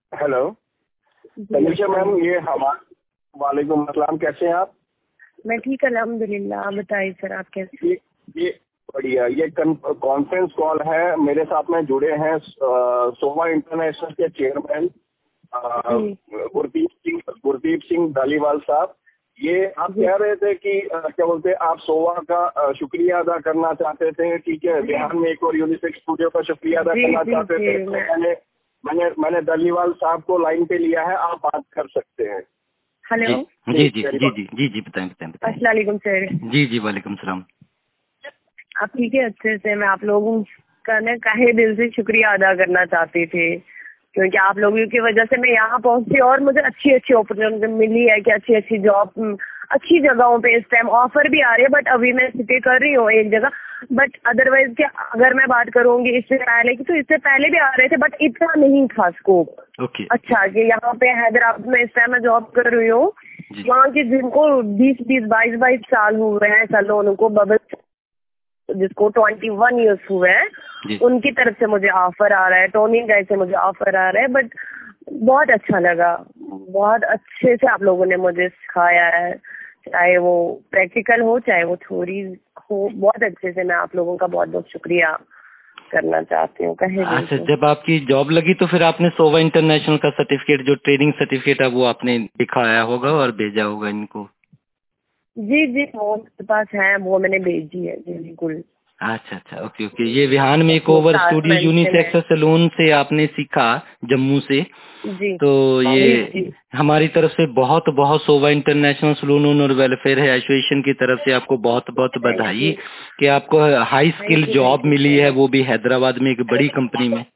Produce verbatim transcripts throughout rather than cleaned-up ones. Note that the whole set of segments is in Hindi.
हेलो तनीषा मैम, ये हमारा वालेकुम अस्सलाम, कैसे हैं आप? मैं ठीक अल्हम्दुलिल्लाह। आप बताइए सर, आप कैसे? ये ये बढ़िया। ये कॉन्फ्रेंस कॉल है। मेरे साथ में जुड़े हैं सोवा इंटरनेशनल के चेयरमैन गुरदीप सिंह गुरदीप सिंह धालीवाल साहब। ये आप कह रहे थे कि अ, क्या बोलते हैं, आप सोवा का अ, शुक्रिया अदा करना चाहते थे, ठीक है? बिहार में एक और यूनिसेक्स स्टूडियो का शुक्रिया अदा जी, करना जी, चाहते जी, थे। तो मैं मैंने मैंने मैंने धालीवाल साहब को लाइन पे लिया है, आप बात कर सकते हैं। हेलो जी जी जी जी जी जी जी बताएं बताएं बताएं। अस्सलाम वालेकुम सर। जी जी वालेकुम सलाम। आप ठीक है? अच्छे से। मैं आप लोगों का ना काहे दिल से शुक्रिया अदा करना चाहती थी, क्योंकि आप लोगों की वजह से मैं यहाँ पहुंची और मुझे अच्छी अच्छी अपॉर्चुनिटी मिली है कि अच्छी अच्छी जॉब अच्छी जगहों पे इस टाइम ऑफर भी आ रही है। बट अभी मैं स्टे कर रही हूँ एक जगह। बट अदरवाइज क्या, अगर मैं बात करूंगी इससे पहले की, तो इससे पहले भी आ रहे थे बट इतना नहीं था स्कोप। ओके अच्छा, कि यहाँ पे हैदराबाद में इस टाइम मैं जॉब कर रही हूँ। जी वहाँ के जिनको बीस बीस बाईस बाईस साल हुए हैं सलोन को, बबल जिसको ट्वेंटी वन ईयर्स हुए हैं, जी उनकी तरफ से मुझे ऑफर आ रहा है। टोनी गाय से मुझे ऑफर आ रहा है। बट बहुत अच्छा लगा, बहुत अच्छे से आप लोगों ने मुझे सिखाया है, चाहे वो प्रैक्टिकल हो चाहे वो थ्योरी हो। बहुत अच्छे से मैं आप लोगों का बहुत बहुत शुक्रिया करना चाहती हूँ कहे दिल अच्छा, से। जब आपकी जॉब लगी तो फिर आपने सोवा इंटरनेशनल का सर्टिफिकेट, जो ट्रेनिंग सर्टिफिकेट है, वो आपने दिखाया होगा और भेजा होगा इनको। जी जी, वो मेरे पास है, वो मैंने भेजी है जी, बिल्कुल। अच्छा अच्छा, ओके ओके। ये विहान में एक अपने ओवर साथ स्टूडियो मेंशन है। यूनिसेक्स सैलून से आपने सीखा, जम्मू से। जी तो जी ये जी हमारी तरफ से बहुत बहुत सोवा इंटरनेशनल सैलून और वेलफेयर एसोसिएशन की तरफ से आपको बहुत बहुत थैंक बधाई यू कि आपको high skill thank you job thank you मिली सो है, मच। वो भी हैदराबाद में एक बड़ी कंपनी में।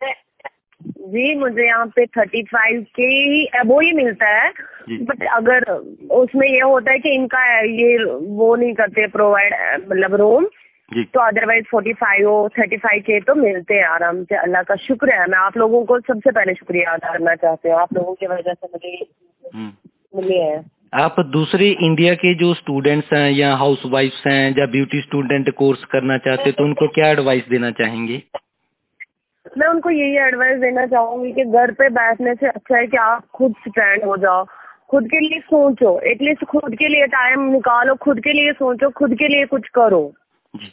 जी, मुझे यहाँ पे थर्टी फाइव के ही अबो ही मिलता है। जी बट अगर उसमें ये होता है कि इनका ये वो नहीं करते प्रोवाइड, मतलब रूम, जी तो अदरवाइज फोर्टी फाइव और थर्टी फाइव के तो मिलते हैं आराम से। अल्लाह का शुक्र है। मैं आप लोगों को सबसे पहले शुक्रिया अदा करना चाहती हूँ, आप लोगों की वजह से मुझे ये हम्म। मिले हैं। आप दूसरे इंडिया के जो स्टूडेंट्स हैं या हाउस वाइफ्स हैं या ब्यूटी स्टूडेंट कोर्स करना चाहते हैं, तो उनको क्या एडवाइस देना चाहेंगे? मैं उनको यही एडवाइस देना चाहूंगी कि घर पे बैठने से अच्छा है कि आप खुद स्टैंड हो जाओ, खुद के लिए सोचो, एटलीस्ट खुद के लिए टाइम निकालो, खुद के लिए सोचो, खुद के लिए कुछ करो। जी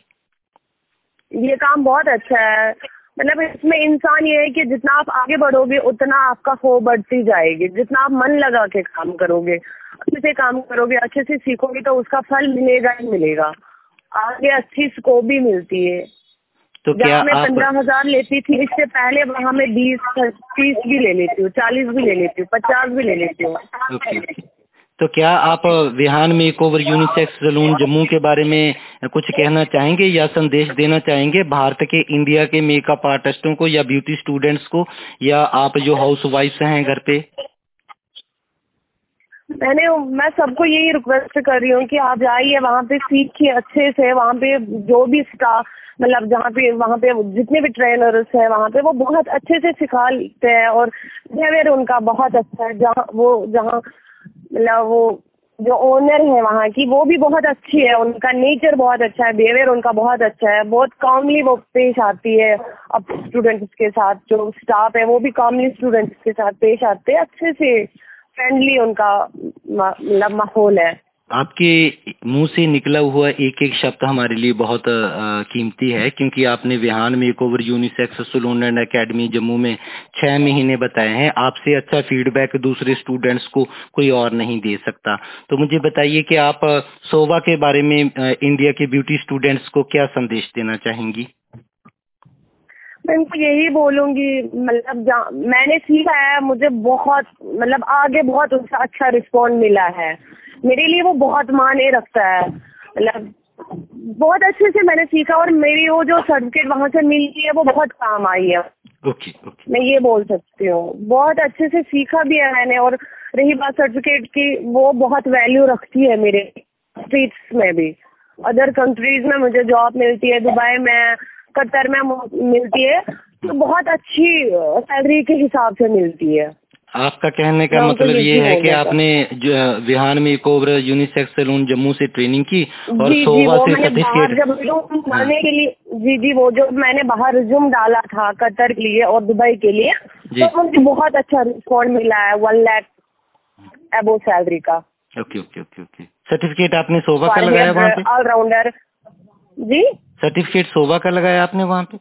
ये काम बहुत अच्छा है। मतलब इसमें इंसान ये है कि जितना आप आगे बढ़ोगे उतना आपका खो बढ़ती जाएगी। जितना आप मन लगा के काम करोगे, अच्छे से काम करोगे, अच्छे से सीखोगे, तो उसका फल मिलेगा ही मिलेगा। आगे अच्छी स्कोप भी मिलती है। तो क्या जहाँ मैं आप पंद्रह हजार लेती थी इससे पहले, वहाँ मैं बीस तीस भी ले लेती हूँ, चालीस भी ले लेती हूँ, पचास भी ले लेती हूँ। ओके ओके, तो क्या आप विहान में एक ओवर यूनिसेक्स सैलून जम्मू के बारे में कुछ कहना चाहेंगे या संदेश देना चाहेंगे भारत के, इंडिया के मेकअप आर्टिस्टों को या ब्यूटी स्टूडेंट्स को, या आप जो हाउस वाइफ्स हैं घर पे? मैंने मैं सबको यही रिक्वेस्ट कर रही हूँ कि आप जाइए वहाँ पे, सीखिए अच्छे से। वहाँ पे जो भी स्टाफ, मतलब जहाँ पे वहाँ पे जितने भी ट्रेनर्स हैं वहाँ पे, वो बहुत अच्छे से सिखाते हैं और बिहेवियर उनका बहुत अच्छा है। जहाँ वो जहाँ मतलब वो जो ओनर है वहाँ की, वो भी बहुत अच्छी है, उनका नेचर बहुत अच्छा है, बिहेवियर उनका बहुत अच्छा है। बहुत कामली वो पेश आती है अब स्टूडेंट्स के साथ। जो स्टाफ है वो भी कामली स्टूडेंट्स के साथ पेश आते हैं, अच्छे से फ्रेंडली उनका मतलब माहौल है। आपके मुंह से निकला हुआ एक एक शब्द हमारे लिए बहुत अ, कीमती है, क्योंकि आपने विहान में एक over unisex salon and academy Jammu में छह महीने बताए हैं। आपसे अच्छा फीडबैक दूसरे स्टूडेंट्स को कोई और नहीं दे सकता। तो मुझे बताइए कि आप अ, सोवा के बारे में अ, इंडिया के ब्यूटी स्टूडेंट्स को क्या संदेश देना चाहेंगी? मैं इनको यही बोलूंगी, मतलब जहाँ मैंने सीखा है, मुझे बहुत मतलब आगे बहुत उसका अच्छा रिस्पॉन्स मिला है। मेरे लिए वो बहुत मायने रखता है। मतलब बहुत अच्छे से मैंने सीखा और मेरी वो जो सर्टिफिकेट वहाँ से मिली है वो बहुत काम आई है। Okay okay. मैं ये बोल सकती हूँ, बहुत अच्छे से सीखा भी है मैंने। और रही बात सर्टिफिकेट की, वो बहुत वैल्यू रखती है मेरे स्ट्रीट्स में भी। अदर कंट्रीज में मुझे जॉब मिलती है, दुबई में, कतर में मिलती है, तो बहुत अच्छी सैलरी के हिसाब से मिलती है। आपका कहने का मैं उनको मतलब ये निजी है बोल कि देता। आपने जो विहान में इकोवर यूनिसेक्स सैलून जम्मू से ट्रेनिंग की और जी जी सोवा वो से मैंने बाहर सर्टिफिकेट। जब रिज्यूम डालने के लिए जी जी वो जो मैंने बाहर रिज्यूम डाला था कतर के लिए और दुबई के लिए, जी तो मुझे बहुत अच्छा रिस्पॉन्ड मिला है वन लाख एबो सैलरी का। Okay okay okay okay certificate आपने सोवा का लगाया वहाँ पे? ऑलराउंडर। जी सर्टिफिकेट सोवा का लगाया आपने वहाँ पे?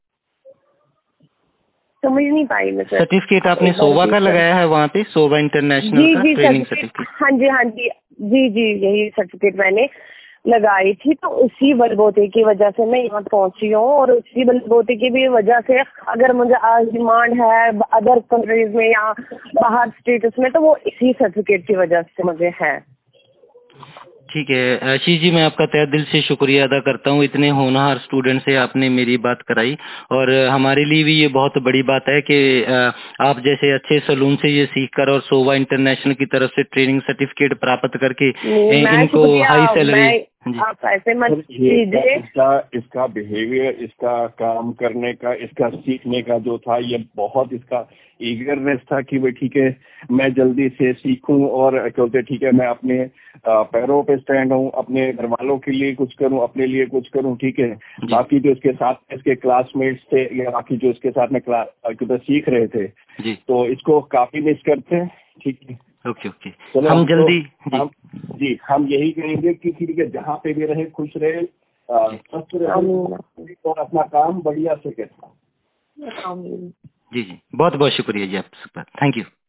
समझ नहीं पाई मैं सर। सर्टिफिकेट आप आपने एक बार सोवा का repeat करें। लगाया है वहाँ पे, सोवा इंटरनेशनल जी का जी ट्रेनिंग सर्टिफिकेट, सर्टिफिकेट? हाँ जी हाँ जी जी जी यही सर्टिफिकेट मैंने लगाई थी, तो उसी बलबोते की वजह से मैं यहाँ पहुंची हूँ। और उसी बलबोते की भी वजह से अगर मुझे आज डिमांड है अदर कंट्रीज में या बाहर स्टेटस में, तो वो इसी सर्टिफिकेट की वजह से मुझे है। ठीक है आशीष जी, मैं आपका तहे दिल से शुक्रिया अदा करता हूँ, इतने होनहार स्टूडेंट से आपने मेरी बात कराई। और हमारे लिए भी ये बहुत बड़ी बात है कि आप जैसे अच्छे सलून से ये सीखकर और सोवा इंटरनेशनल की तरफ से ट्रेनिंग सर्टिफिकेट प्राप्त करके इनको हाई सैलरी। आप ऐसे मत ये इसका इसका बिहेवियर, इसका काम करने का, इसका सीखने का जो था, ये बहुत इसका ईगरनेस था कि भाई ठीक है मैं जल्दी से सीखूं और बोलते ठीक है मैं अपने पैरों पे स्टैंड हूं, अपने घर वालों के लिए कुछ करूं, अपने लिए कुछ करूं। ठीक है, बाकी जो इसके साथ इसके क्लासमेट्स थे या बाकी जो इसके साथ में क्लास सीख रहे थे जी, तो इसको काफी मिस करते हैं। ठीक है, ओके ओके चलो हम हम जल्दी तो, हम, जी हम यही कहेंगे कि ठीक है जहाँ पे भी रहे खुश रहे, स्वस्थ रहे और अपना काम बढ़िया से करें। जी जी बहुत बहुत शुक्रिया जी आपका, थैंक यू।